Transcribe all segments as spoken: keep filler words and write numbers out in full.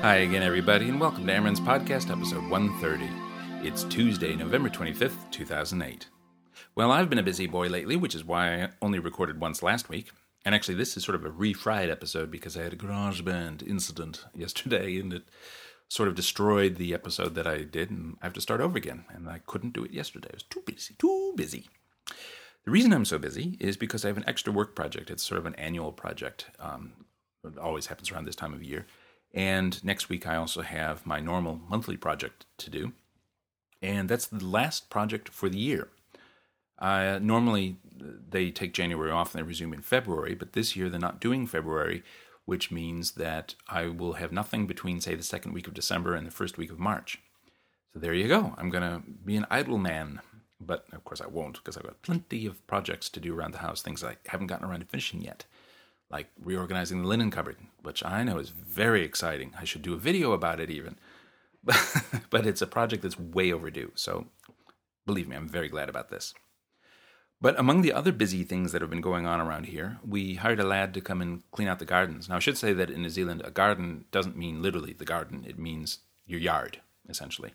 Hi again, everybody, and welcome to Amron's Podcast, episode one thirty. It's Tuesday, November twenty-fifth, two thousand eight. Well, I've been a busy boy lately, which is why I only recorded once last week. And actually, this is sort of a refried episode because I had a GarageBand incident yesterday, and it sort of destroyed the episode that I did, and I have to start over again. And I couldn't do it yesterday. I was too busy, too busy. The reason I'm so busy is because I have an extra work project. It's sort of an annual project. Um, it always happens around this time of year. And next week, I also have my normal monthly project to do. And that's the last project for the year. Uh, normally, they take January off and they resume in February. But this year, they're not doing February, which means that I will have nothing between, say, the second week of December and the first week of March. So there you go. I'm going to be an idle man. But, of course, I won't, because I've got plenty of projects to do around the house, things I haven't gotten around to finishing yet. Like reorganizing the linen cupboard, which I know is very exciting. I should do a video about it even. But it's a project that's way overdue. So believe me, I'm very glad about this. But among the other busy things that have been going on around here, we hired a lad to come and clean out the gardens. Now, I should say that in New Zealand, a garden doesn't mean literally the garden. It means your yard, essentially.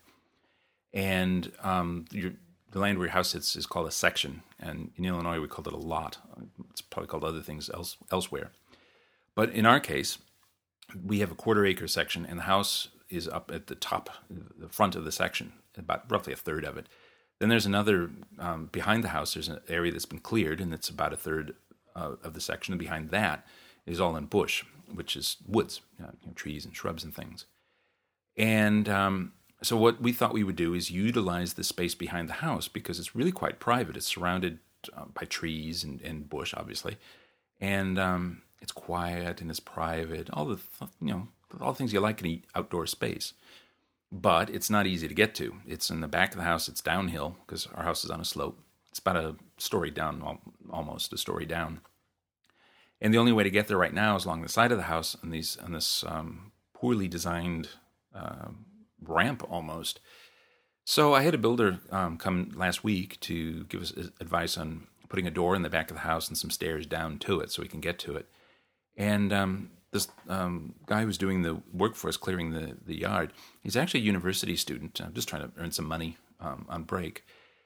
And um, your, the land where your house sits is called a section. And in Illinois, we called it a lot. It's probably called other things else, elsewhere. But in our case, we have a quarter acre section, and the house is up at the top, the front of the section, about roughly a third of it. Then there's another, um, behind the house, there's an area that's been cleared, and it's about a third uh, of the section. And behind that is all in bush, which is woods, you know, trees and shrubs and things. And um, so what we thought we would do is utilize the space behind the house, because it's really quite private. It's surrounded uh, by trees and, and bush, obviously. And um, it's quiet and it's private, all the, you know, all the things you like in an outdoor space. But it's not easy to get to. It's in the back of the house. It's downhill because our house is on a slope. It's about a story down, almost a story down. And the only way to get there right now is along the side of the house on these on this um, poorly designed uh, ramp almost. So I had a builder um, come last week to give us advice on putting a door in the back of the house and some stairs down to it so we can get to it. And um, this um, guy who's doing the work for us, clearing the, the yard, he's actually a university student. I'm just trying to earn some money um, on break.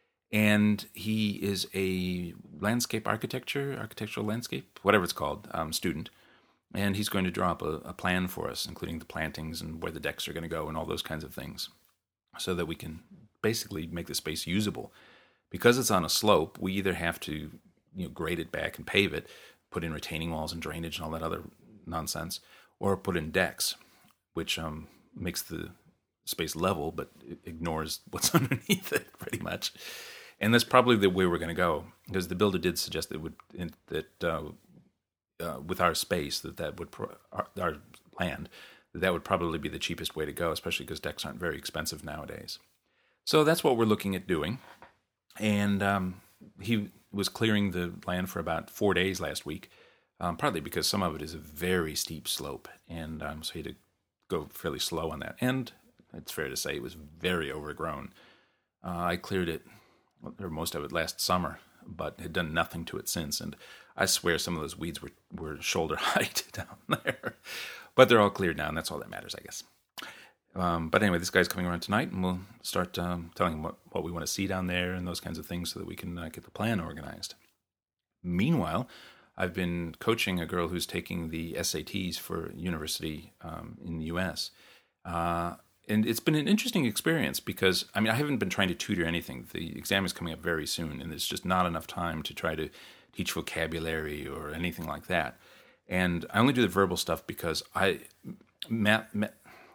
And he is a landscape architecture, architectural landscape, whatever it's called, um, student. And he's going to draw up a, a plan for us, including the plantings and where the decks are going to go and all those kinds of things, so that we can basically make the space usable. Because it's on a slope, we either have to, you know, grade it back and pave it, put in retaining walls and drainage and all that other nonsense, or put in decks, which um, makes the space level, but it ignores what's underneath it, pretty much. And that's probably the way we're going to go, because the builder did suggest that it would that uh, uh, with our space, that that would pro- our, our land, that that would probably be the cheapest way to go, especially because decks aren't very expensive nowadays. So that's what we're looking at doing. And um, he was clearing the land for about four days last week, um, partly because some of it is a very steep slope, and um, so he had to go fairly slow on that. And it's fair to say it was very overgrown. Uh, I cleared it, or most of it, last summer, but had done nothing to it since. And I swear some of those weeds were, were shoulder height down there. But they're all cleared now, and that's all that matters, I guess. Um, but anyway, this guy's coming around tonight, and we'll start um, telling him what, what we want to see down there and those kinds of things so that we can uh, get the plan organized. Meanwhile, I've been coaching a girl who's taking the S A Ts for university um, in the U S Uh, and it's been an interesting experience because, I mean, I haven't been trying to tutor anything. The exam is coming up very soon, and there's just not enough time to try to teach vocabulary or anything like that. And I only do the verbal stuff because I... Math, math,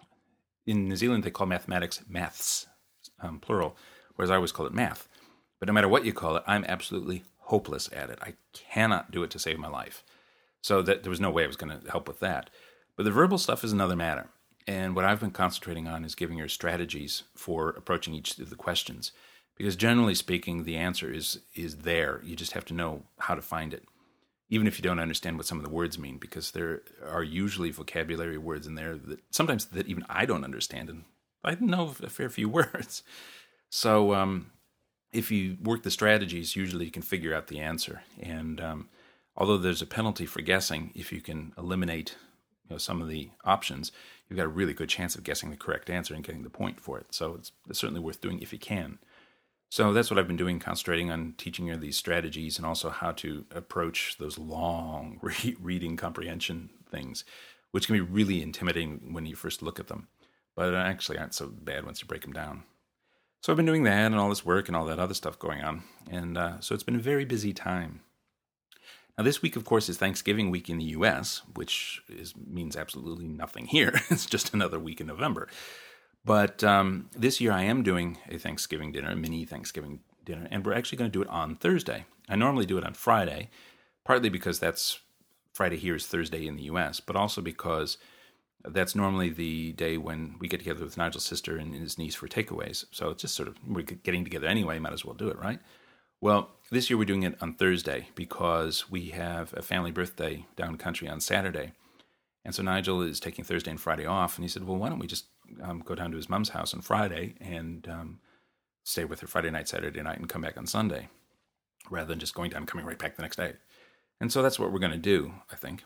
in New Zealand, they call mathematics maths, um, plural, whereas I always call it math. But no matter what you call it, I'm absolutely hopeless at it. I cannot do it to save my life. So that there was no way I was going to help with that. But the verbal stuff is another matter. And what I've been concentrating on is giving her strategies for approaching each of the questions. Because generally speaking, the answer is is there. You just have to know how to find it, even if you don't understand what some of the words mean, because there are usually vocabulary words in there that sometimes that even I don't understand, and I know a fair few words. So um, if you work the strategies, usually you can figure out the answer. And um, although there's a penalty for guessing, if you can eliminate you know, some of the options, you've got a really good chance of guessing the correct answer and getting the point for it. So it's, it's certainly worth doing if you can. So that's what I've been doing, concentrating on teaching her these strategies and also how to approach those long re- reading comprehension things, which can be really intimidating when you first look at them, but actually aren't so bad once you break them down. So I've been doing that and all this work and all that other stuff going on, and uh, so it's been a very busy time. Now this week, of course, is Thanksgiving week in the U S, which is, means absolutely nothing here. It's just another week in November. But um, this year I am doing a Thanksgiving dinner, a mini Thanksgiving dinner, and we're actually going to do it on Thursday. I normally do it on Friday, partly because that's Friday here is Thursday in the U S, but also because that's normally the day when we get together with Nigel's sister and his niece for takeaways. So it's just sort of, we're getting together anyway, might as well do it, right? Well, this year we're doing it on Thursday because we have a family birthday down country on Saturday. And so Nigel is taking Thursday and Friday off, and he said, well, why don't we just um, go down to his mom's house on Friday and um, stay with her Friday night, Saturday night, and come back on Sunday, rather than just going down and coming right back the next day. And so that's what we're going to do, I think.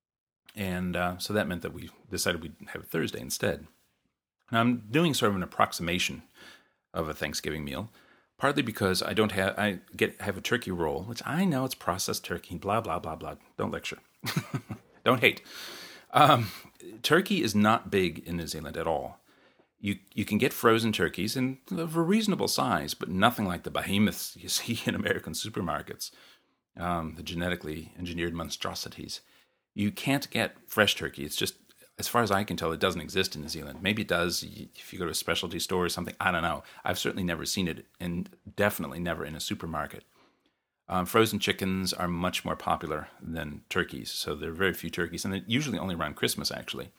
And uh, so that meant that we decided we'd have it Thursday instead. Now, I'm doing sort of an approximation of a Thanksgiving meal, partly because I don't have, I get have a turkey roll, which I know it's processed turkey, blah, blah, blah, blah. Don't lecture. Don't hate. Um, turkey is not big in New Zealand at all. You you can get frozen turkeys in of a reasonable size, but nothing like the behemoths you see in American supermarkets, um, the genetically engineered monstrosities. You can't get fresh turkey. It's just, as far as I can tell, it doesn't exist in New Zealand. Maybe it does if you go to a specialty store or something. I don't know. I've certainly never seen it, and definitely never in a supermarket. Um, frozen chickens are much more popular than turkeys, so there are very few turkeys, and they're usually only around Christmas, actually.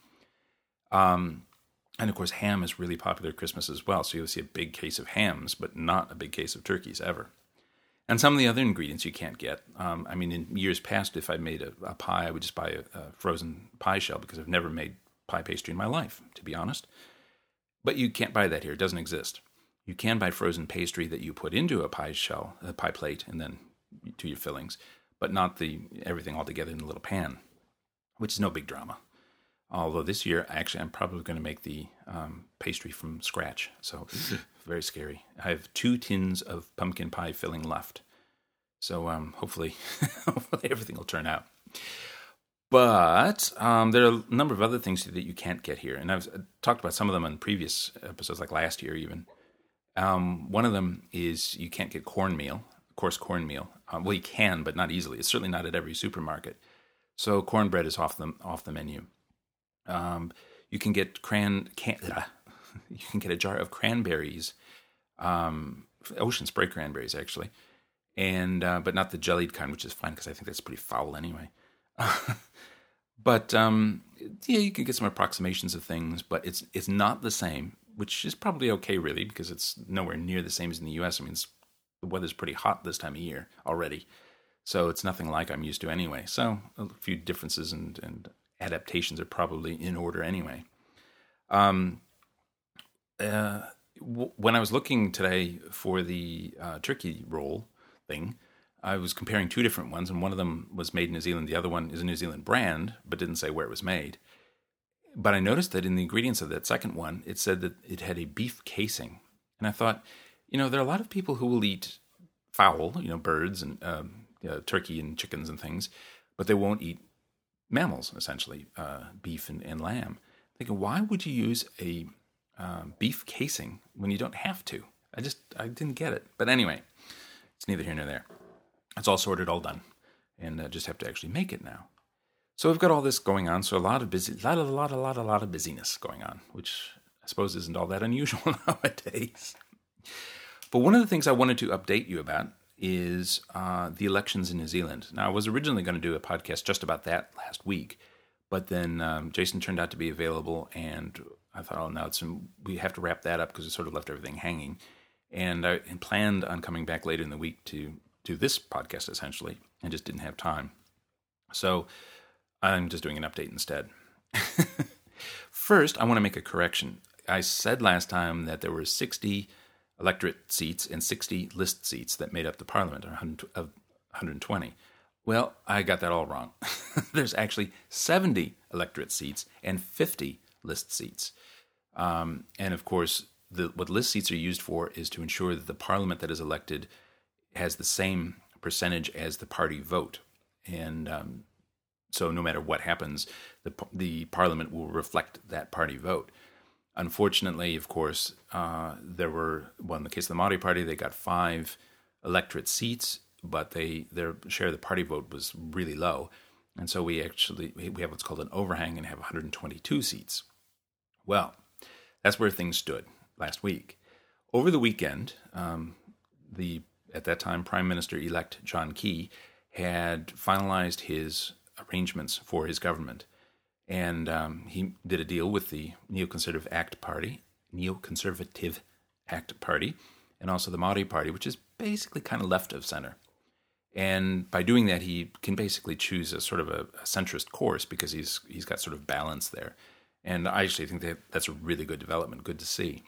Um, and, of course, ham is really popular at Christmas as well, so you'll see a big case of hams, but not a big case of turkeys ever. And some of the other ingredients you can't get. Um, I mean, in years past, if I made a, a pie, I would just buy a, a frozen pie shell, because I've never made pie pastry in my life, to be honest. But you can't buy that here. It doesn't exist. You can buy frozen pastry that you put into a pie shell, a pie plate, and then to your fillings, but not the everything all together in a little pan, which is no big drama. Although this year, actually, I'm probably going to make the um, pastry from scratch, so very scary. I have two tins of pumpkin pie filling left, so um, hopefully, hopefully everything will turn out. But um, there are a number of other things that you can't get here, and I've talked about some of them on previous episodes, like last year even. Um, one of them is you can't get cornmeal. Coarse cornmeal. Um, well, you can, but not easily. It's certainly not at every supermarket. So cornbread is off the off the menu. Um, you can get cran can, uh, you can get a jar of cranberries, um, ocean spray cranberries actually, and uh, but not the jellied kind, which is fine because I think that's pretty foul anyway. But um, yeah, you can get some approximations of things, but it's it's not the same, which is probably okay really because it's nowhere near the same as in the U S. I mean, it's the weather's pretty hot this time of year already, so it's nothing like I'm used to anyway. So a few differences and, and adaptations are probably in order anyway. Um, uh, w- when I was looking today for the uh, turkey roll thing, I was comparing two different ones, and one of them was made in New Zealand. The other one is a New Zealand brand, but didn't say where it was made. But I noticed that in the ingredients of that second one, it said that it had a beef casing. And I thought, you know, there are a lot of people who will eat fowl, you know, birds and um, you know, turkey and chickens and things, but they won't eat mammals, essentially, uh, beef and, and lamb. I'm thinking, why would you use a uh, beef casing when you don't have to? I just, I didn't get it. But anyway, it's neither here nor there. It's all sorted, all done, and uh, just have to actually make it now. So we've got all this going on, so a lot of busy, a lot, a lot, a lot, a lot of busyness going on, which I suppose isn't all that unusual nowadays. But one of the things I wanted to update you about is uh, the elections in New Zealand. Now, I was originally going to do a podcast just about that last week, but then um, Jason turned out to be available, and I thought, oh, no, it's, we have to wrap that up because it sort of left everything hanging. And I planned on coming back later in the week to do this podcast, essentially, and just didn't have time. So I'm just doing an update instead. First, I want to make a correction. I said last time that there were sixty electorate seats and sixty list seats that made up the parliament, of one hundred twenty. Well, I got that all wrong. There's actually seventy electorate seats and fifty list seats. Um, and of course, the, what list seats are used for is to ensure that the parliament that is elected has the same percentage as the party vote. And um, so no matter what happens, the, the parliament will reflect that party vote. Unfortunately, of course, uh, there were, well, in the case of the Māori Party, they got five electorate seats, but they their share of the party vote was really low. And so we actually, we have what's called an overhang and have one hundred twenty-two seats. Well, that's where things stood last week. Over the weekend, um, the at that time Prime Minister-elect John Key had finalized his arrangements for his government. And um, he did a deal with the Neoconservative Act Party, Neoconservative Act Party, and also the Māori Party, which is basically kind of left of center. And by doing that, he can basically choose a sort of a, a centrist course because he's he's got sort of balance there. And I actually think that that's a really good development, good to see.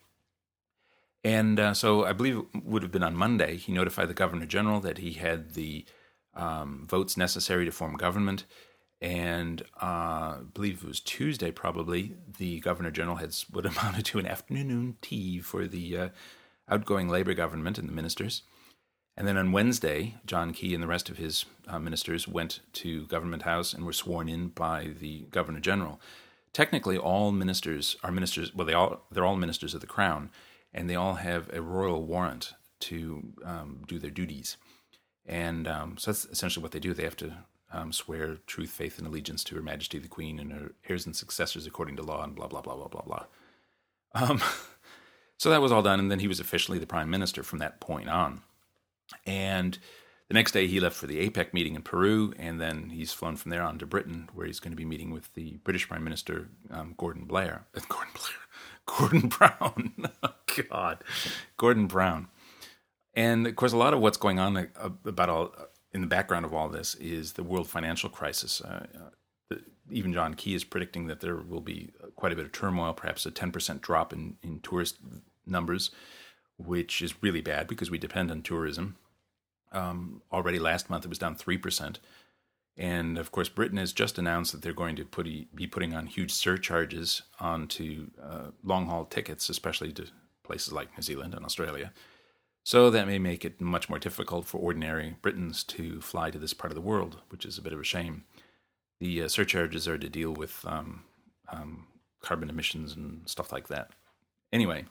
And uh, so I believe it would have been on Monday, he notified the Governor General that he had the um, votes necessary to form government. And uh, I believe it was Tuesday probably, the Governor General had what amounted to an afternoon tea for the uh, outgoing Labour government and the ministers. And then on Wednesday, John Key and the rest of his uh, ministers went to Government House and were sworn in by the Governor General. Technically, all ministers are ministers, well, they all, they're all ministers of the Crown, and they all have a royal warrant to um, do their duties. And um, so that's essentially what they do. They have to Um, swear truth, faith, and allegiance to Her Majesty the Queen and her heirs and successors according to law, and blah, blah, blah, blah, blah, blah. Um, so that was all done, and then he was officially the Prime Minister from that point on. And the next day he left for the APEC meeting in Peru, and then he's flown from there on to Britain, where he's going to be meeting with the British Prime Minister, um, Gordon Blair. Uh, Gordon Blair. Gordon Brown. Oh, God. Gordon Brown. And, of course, a lot of what's going on about all... in the background of all this is the world financial crisis. Uh, uh, even John Key is predicting that there will be quite a bit of turmoil, perhaps a ten percent drop in, in tourist numbers, which is really bad because we depend on tourism. Um, already last month it was down three percent. And, of course, Britain has just announced that they're going to put, be putting on huge surcharges onto uh, long-haul tickets, especially to places like New Zealand and Australia. So that may make it much more difficult for ordinary Britons to fly to this part of the world, which is a bit of a shame. The uh, surcharges are to deal with um, um, carbon emissions and stuff like that. Anyway,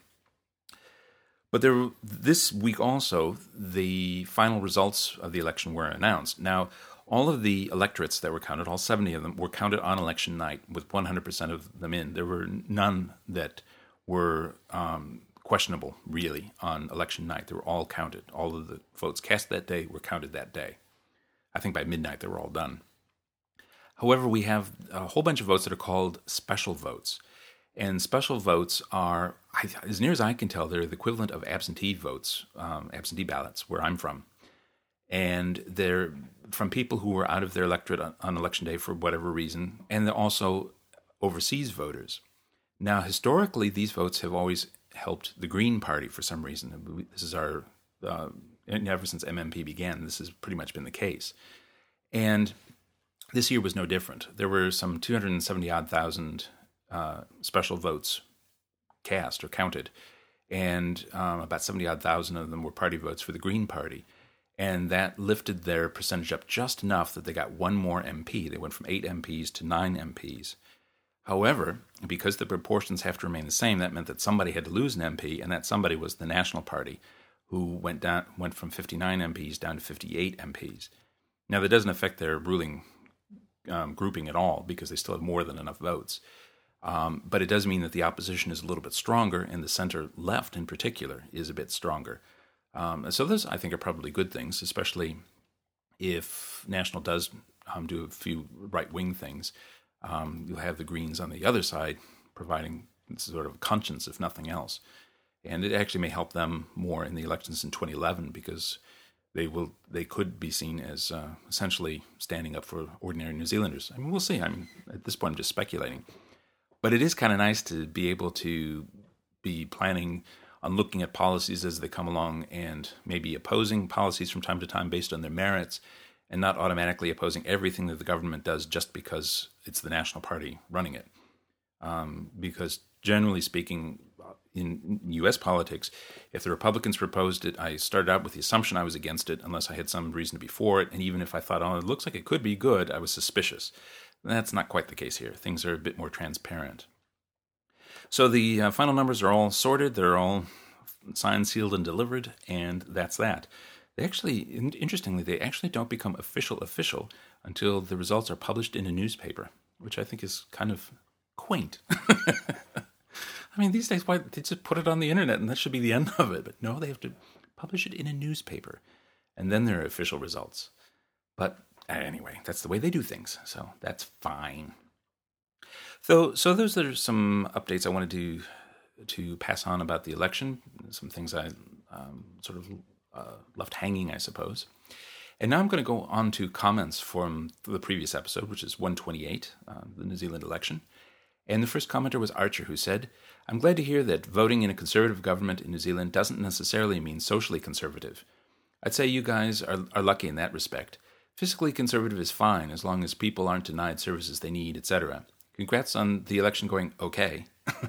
but there, this week also, the final results of the election were announced. Now, all of the electorates that were counted, all seventy of them, were counted on election night with one hundred percent of them in. There were none that were... Um, questionable, really, on election night. They were all counted. All of the votes cast that day were counted that day. I think by midnight they were all done. However, we have a whole bunch of votes that are called special votes. And special votes are, as near as I can tell, they're the equivalent of absentee votes, um, absentee ballots, where I'm from. And they're from people who were out of their electorate on, on election day for whatever reason, and they're also overseas voters. Now, historically, these votes have always helped the Green Party for some reason. This is our, uh, ever since M M P began, this has pretty much been the case. And this year was no different. There were some two hundred seventy odd thousand uh, special votes cast or counted, and um, about seventy odd thousand of them were party votes for the Green Party. And that lifted their percentage up just enough that they got one more M P. They went from eight M Ps to nine M Ps. However, because the proportions have to remain the same, that meant that somebody had to lose an M P, and that somebody was the National Party, who went down went from fifty-nine M Ps down to fifty-eight M Ps. Now, that doesn't affect their ruling um, grouping at all, because they still have more than enough votes. Um, but it does mean that the opposition is a little bit stronger, and the center-left in particular is a bit stronger. Um, so those, I think, are probably good things, especially if National does um, do a few right-wing things. Um, you'll have the Greens on the other side providing sort of conscience, if nothing else. And it actually may help them more in the elections in twenty eleven, because they will they could be seen as uh, essentially standing up for ordinary New Zealanders. I mean, we'll see. I mean, at this point, I'm just speculating. But it is kind of nice to be able to be planning on looking at policies as they come along and maybe opposing policies from time to time based on their merits, and not automatically opposing everything that the government does just because it's the National Party running it. Um, because generally speaking, in U S politics, if the Republicans proposed it, I started out with the assumption I was against it unless I had some reason to be for it. And even if I thought, oh, it looks like it could be good, I was suspicious. That's not quite the case here. Things are a bit more transparent. So the uh, final numbers are all sorted. They're all signed, sealed, and delivered, and that's that. They actually, interestingly, they actually don't become official official until the results are published in a newspaper, which I think is kind of quaint. I mean, these days, why they just put it on the internet and that should be the end of it. But no, they have to publish it in a newspaper, and then there are official results. But anyway, that's the way they do things, so that's fine. So, so those are some updates I wanted to to pass on about the election. Some things I um, sort of uh, left hanging, I suppose. And now I'm going to go on to comments from the previous episode, which is one twenty-eight, uh, the New Zealand election. And the first commenter was Archer, who said, "I'm glad to hear that voting in a conservative government in New Zealand doesn't necessarily mean socially conservative. I'd say you guys are, are lucky in that respect. Fiscally conservative is fine as long as people aren't denied services they need, et cetera. Congrats on the election going okay."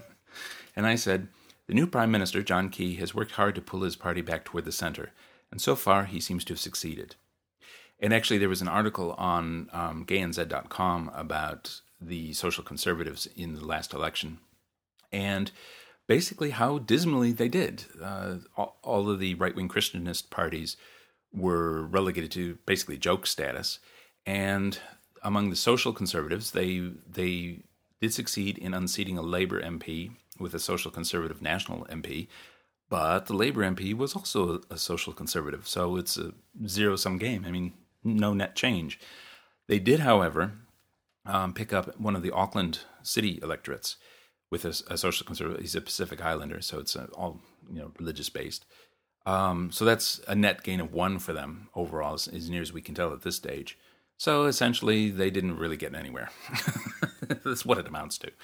And I said, "The new Prime Minister, John Key, has worked hard to pull his party back toward the center, and so far he seems to have succeeded." And actually there was an article on um, gay n z dot com about the social conservatives in the last election, and basically how dismally they did. Uh, all, all of the right-wing Christianist parties were relegated to basically joke status, and among the social conservatives, they they did succeed in unseating a Labour M P with a social conservative national M P, but the Labour M P was also a social conservative, so it's a zero-sum game. I mean, no net change. They did, however, um, pick up one of the Auckland city electorates with a, a social conservative. He's a Pacific Islander, so it's a, all you know religious-based. Um, so that's a net gain of one for them overall, as, as near as we can tell at this stage. So essentially, they didn't really get anywhere. That's what it amounts to.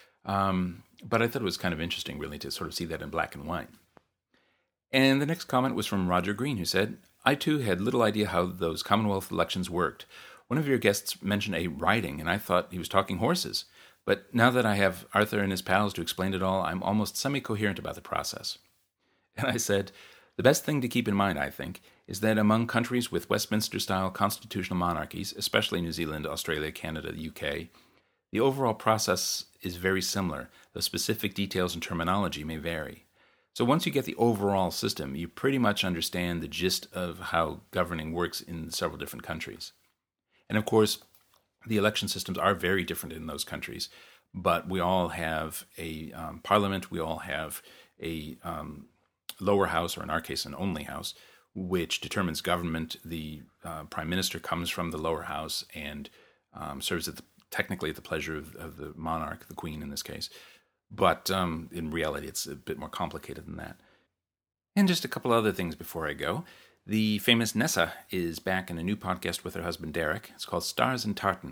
Um, but I thought it was kind of interesting, really, to sort of see that in black and white. And the next comment was from Roger Green, who said, "I too had little idea how those Commonwealth elections worked. One of your guests mentioned a riding, and I thought he was talking horses. But now that I have Arthur and his pals to explain it all, I'm almost semi-coherent about the process." And I said, "The best thing to keep in mind, I think, is that among countries with Westminster-style constitutional monarchies, especially New Zealand, Australia, Canada, the U K, the overall process is very similar, though specific details and terminology may vary. So once you get the overall system, you pretty much understand the gist of how governing works in several different countries. And of course, the election systems are very different in those countries, but we all have a um, parliament, we all have a um, lower house, or in our case, an only house, which determines government. The uh, prime minister comes from the lower house and um, serves at the, technically at the pleasure of, of the monarch, the queen in this case. But um, in reality, it's a bit more complicated than that. And just a couple other things before I go. The famous Nessa is back in a new podcast with her husband Derek. It's called Stars and Tartan.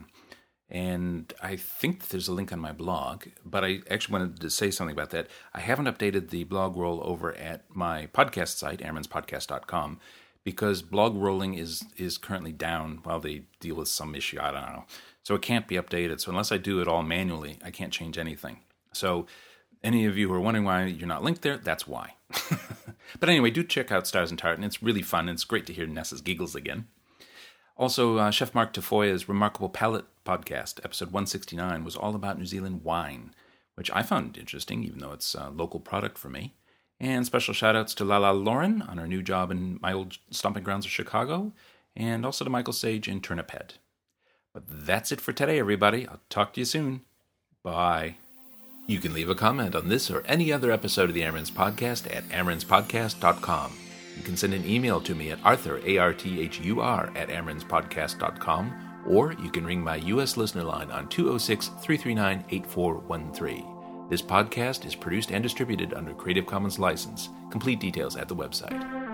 And I think that there's a link on my blog, but I actually wanted to say something about that. I haven't updated the blog roll over at my podcast site, airmans podcast dot com, because blog rolling is is currently down while they deal with some issue. I don't know. So it can't be updated. So unless I do it all manually, I can't change anything. So any of you who are wondering why you're not linked there, that's why. But anyway, do check out Stars and Tartan. It's really fun. It's great to hear Nessa's giggles again. Also, uh, Chef Mark Tafoya's Remarkable Palate podcast, episode one sixty-nine, was all about New Zealand wine, which I found interesting, even though it's a local product for me. And special shout-outs to Lala Lauren on her new job in my old stomping grounds of Chicago, and also to Michael Sage in Turnip Head. But that's it for today, everybody. I'll talk to you soon. Bye. You can leave a comment on this or any other episode of the Airmans Podcast at airmans podcast dot com. You can send an email to me at arthur, A R T H U R, at airmans podcast dot com, or you can ring my U S listener line on two oh six, three three nine, eight four one three. This podcast is produced and distributed under Creative Commons license. Complete details at the website.